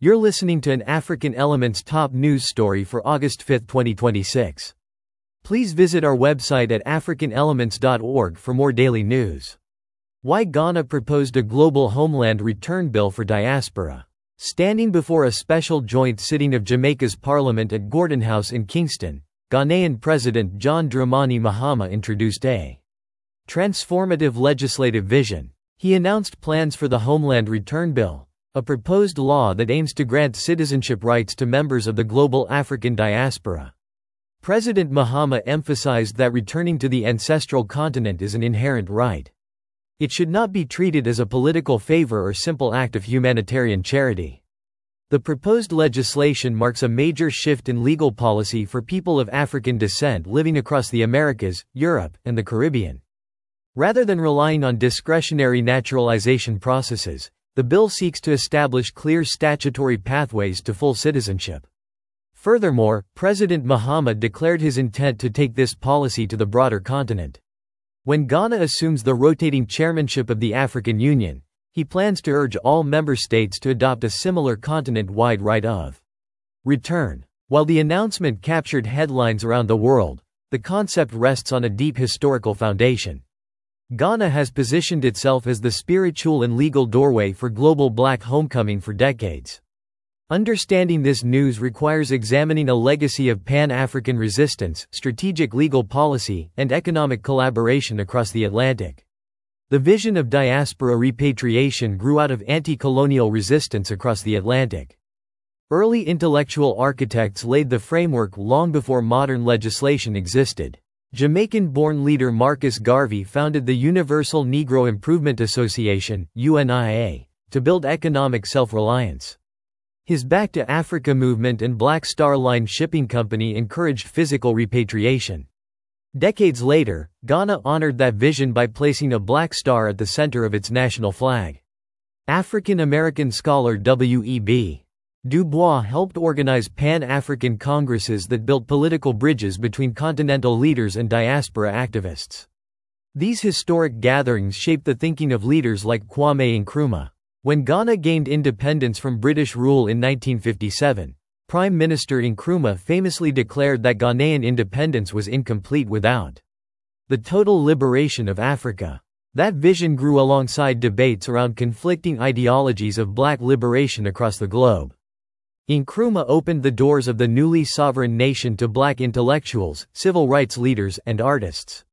You're listening to an African Elements top news story for August 5, 2026. Please visit our website at africanelements.org for more daily news. Why Ghana proposed a global homeland return bill for diaspora. Standing before a special joint sitting of Jamaica's parliament at Gordon House in Kingston, Ghanaian President John Dramani Mahama introduced a transformative legislative vision. He announced plans for the Homeland Return Bill, a proposed law that aims to grant citizenship rights to members of the global African diaspora. President Mahama emphasized that returning to the ancestral continent is an inherent right. It should not be treated as a political favor or simple act of humanitarian charity. The proposed legislation marks a major shift in legal policy for people of African descent living across the Americas, Europe, and the Caribbean. Rather than relying on discretionary naturalization processes, the bill seeks to establish clear statutory pathways to full citizenship. Furthermore, President Mahama declared his intent to take this policy to the broader continent. When Ghana assumes the rotating chairmanship of the African Union, he plans to urge all member states to adopt a similar continent-wide right of return. While the announcement captured headlines around the world, the concept rests on a deep historical foundation. Ghana has positioned itself as the spiritual and legal doorway for global Black homecoming for decades. Understanding this news requires examining a legacy of Pan-African resistance, strategic legal policy, and economic collaboration across the Atlantic. The vision of diaspora repatriation grew out of anti-colonial resistance across the Atlantic. Early intellectual architects laid the framework long before modern legislation existed. Jamaican-born leader Marcus Garvey founded the Universal Negro Improvement Association, UNIA, to build economic self-reliance. His Back to Africa movement and Black Star Line Shipping Company encouraged physical repatriation. Decades later, Ghana honored that vision by placing a black star at the center of its national flag. African-American scholar W.E.B. Du Bois helped organize Pan-African congresses that built political bridges between continental leaders and diaspora activists. These historic gatherings shaped the thinking of leaders like Kwame Nkrumah. When Ghana gained independence from British rule in 1957, Prime Minister Nkrumah famously declared that Ghanaian independence was incomplete without the total liberation of Africa. That vision grew alongside debates around conflicting ideologies of Black liberation across the globe. Nkrumah opened the doors of the newly sovereign nation to Black intellectuals, civil rights leaders, and artists.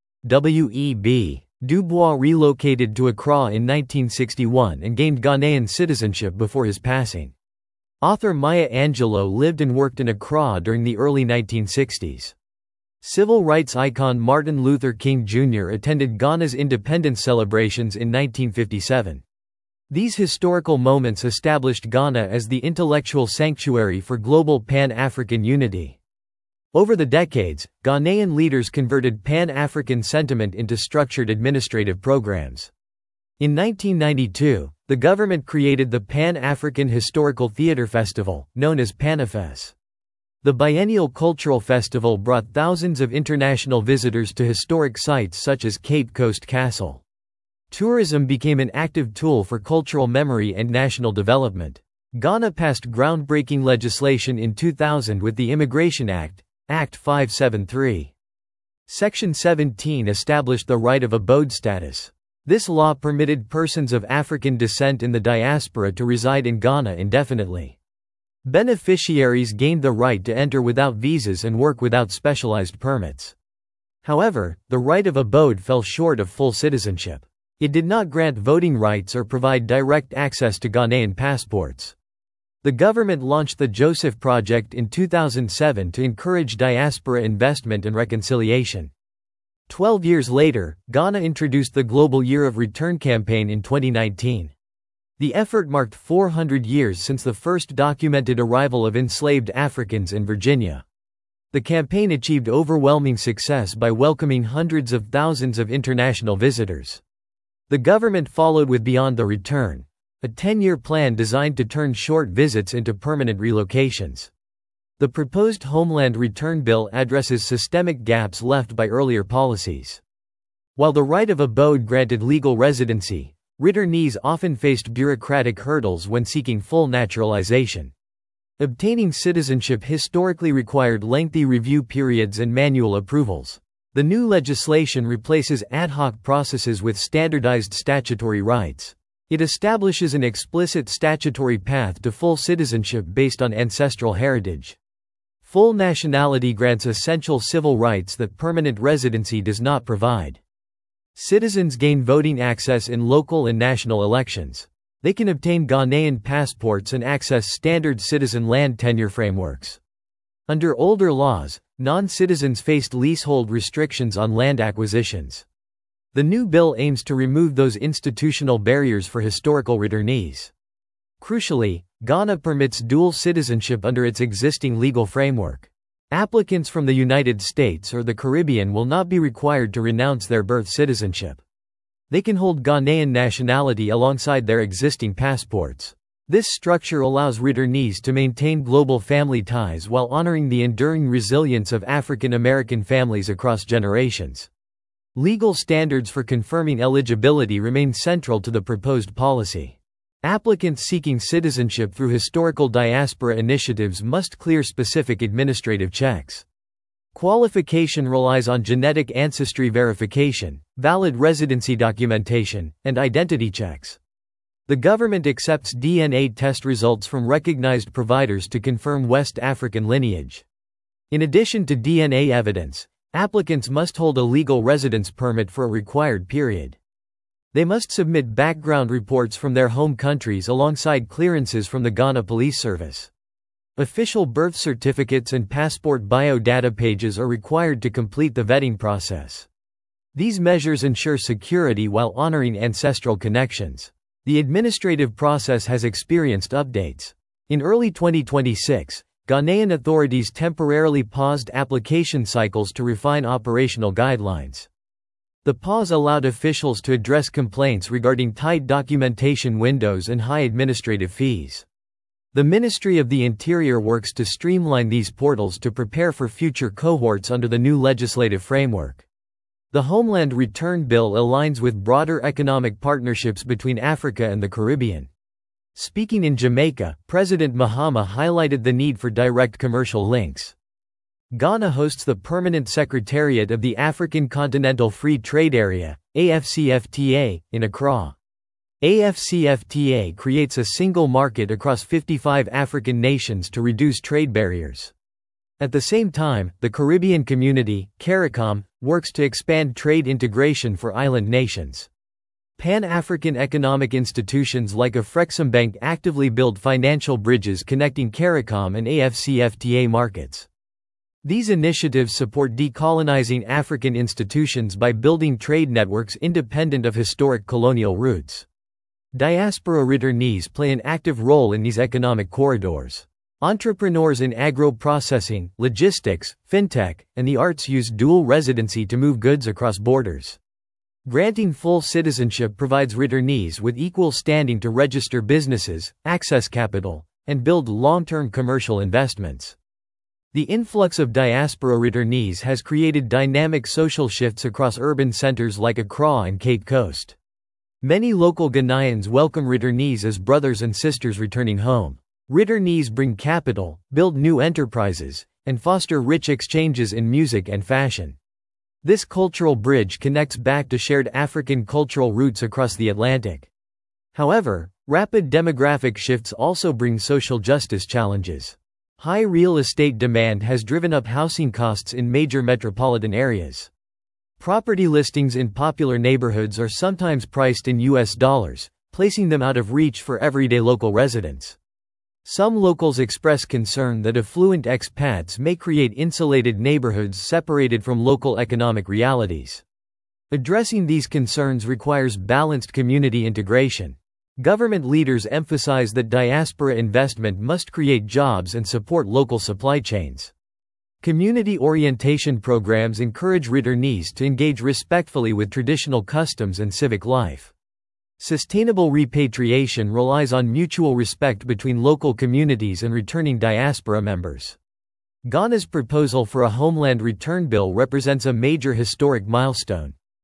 W.E.B. Du Bois relocated to Accra in 1961 and gained Ghanaian citizenship before his passing. Author Maya Angelou lived and worked in Accra during the early 1960s. Civil rights icon Martin Luther King Jr. attended Ghana's independence celebrations in 1957. These historical moments established Ghana as the intellectual sanctuary for global Pan-African unity. Over the decades, Ghanaian leaders converted Pan-African sentiment into structured administrative programs. In 1992, the government created the Pan-African Historical Theatre Festival, known as PANAFES. The biennial cultural festival brought thousands of international visitors to historic sites such as Cape Coast Castle. Tourism became an active tool for cultural memory and national development. Ghana passed groundbreaking legislation in 2000 with the Immigration Act, Act 573. Section 17 established the right of abode status. This law permitted persons of African descent in the diaspora to reside in Ghana indefinitely. Beneficiaries gained the right to enter without visas and work without specialized permits. However, the right of abode fell short of full citizenship. It did not grant voting rights or provide direct access to Ghanaian passports. The government launched the Joseph Project in 2007 to encourage diaspora investment and reconciliation. 12 years later, Ghana introduced the Global Year of Return campaign in 2019. The effort marked 400 years since the first documented arrival of enslaved Africans in Virginia. The campaign achieved overwhelming success by welcoming hundreds of thousands of international visitors. The government followed with Beyond the Return, a 10-year plan designed to turn short visits into permanent relocations. The proposed Homeland Return Bill addresses systemic gaps left by earlier policies. While the right of abode granted legal residency, Returnees often faced bureaucratic hurdles when seeking full naturalization. Obtaining citizenship historically required lengthy review periods and manual approvals. The new legislation replaces ad hoc processes with standardized statutory rights. It establishes an explicit statutory path to full citizenship based on ancestral heritage. Full nationality grants essential civil rights that permanent residency does not provide. Citizens gain voting access in local and national elections. They can obtain Ghanaian passports and access standard citizen land tenure frameworks. Under older laws, non-citizens faced leasehold restrictions on land acquisitions. The new bill aims to remove those institutional barriers for historical returnees. Crucially, Ghana permits dual citizenship under its existing legal framework. Applicants from the United States or the Caribbean will not be required to renounce their birth citizenship. They can hold Ghanaian nationality alongside their existing passports. This structure allows returnees to maintain global family ties while honoring the enduring resilience of African American families across generations. Legal standards for confirming eligibility remain central to the proposed policy. Applicants seeking citizenship through historical diaspora initiatives must clear specific administrative checks. Qualification relies on genetic ancestry verification, valid residency documentation, and identity checks. The government accepts DNA test results from recognized providers to confirm West African lineage. In addition to DNA evidence, applicants must hold a legal residence permit for a required period. They must submit background reports from their home countries alongside clearances from the Ghana Police Service. Official birth certificates and passport biodata pages are required to complete the vetting process. These measures ensure security while honoring ancestral connections. The administrative process has experienced updates. In early 2026, Ghanaian authorities temporarily paused application cycles to refine operational guidelines. The pause allowed officials to address complaints regarding tight documentation windows and high administrative fees. The Ministry of the Interior works to streamline these portals to prepare for future cohorts under the new legislative framework. The Homeland Return Bill aligns with broader economic partnerships between Africa and the Caribbean. Speaking in Jamaica, President Mahama highlighted the need for direct commercial links. Ghana hosts the Permanent Secretariat of the African Continental Free Trade Area, AFCFTA, in Accra. AFCFTA creates a single market across 55 African nations to reduce trade barriers. At the same time, the Caribbean Community, CARICOM, works to expand trade integration for island nations. Pan-African economic institutions like Afreximbank actively build financial bridges connecting CARICOM and AFCFTA markets. These initiatives support decolonizing African institutions by building trade networks independent of historic colonial roots. Diaspora returnees play an active role in these economic corridors. Entrepreneurs in agro-processing, logistics, fintech, and the arts use dual residency to move goods across borders. Granting full citizenship provides returnees with equal standing to register businesses, access capital, and build long-term commercial investments. The influx of diaspora returnees has created dynamic social shifts across urban centers like Accra and Cape Coast. Many local Ghanaians welcome returnees as brothers and sisters returning home. Returnees bring capital, build new enterprises, and foster rich exchanges in music and fashion. This cultural bridge connects back to shared African cultural roots across the Atlantic. However, rapid demographic shifts also bring social justice challenges. High real estate demand has driven up housing costs in major metropolitan areas. Property listings in popular neighborhoods are sometimes priced in US dollars, placing them out of reach for everyday local residents. Some locals express concern that affluent expats may create insulated neighborhoods separated from local economic realities. Addressing these concerns requires balanced community integration. Government leaders emphasize that diaspora investment must create jobs and support local supply chains. Community orientation programs encourage returnees to engage respectfully with traditional customs and civic life. Sustainable repatriation relies on mutual respect between local communities and returning diaspora members. Ghana's proposal for a Homeland Return Bill represents a major historic milestone.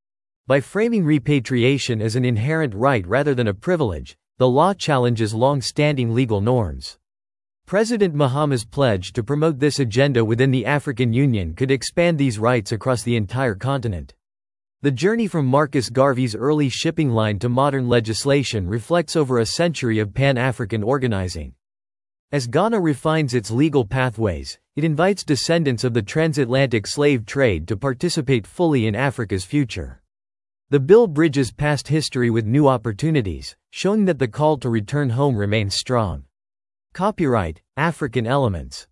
By framing repatriation as an inherent right rather than a privilege, the law challenges long-standing legal norms. President Mahama's pledge to promote this agenda within the African Union could expand these rights across the entire continent. The journey from Marcus Garvey's early shipping line to modern legislation reflects over a century of Pan-African organizing. As Ghana refines its legal pathways, it invites descendants of the transatlantic slave trade to participate fully in Africa's future. The bill bridges past history with new opportunities, showing that the call to return home remains strong. Copyright, African Elements.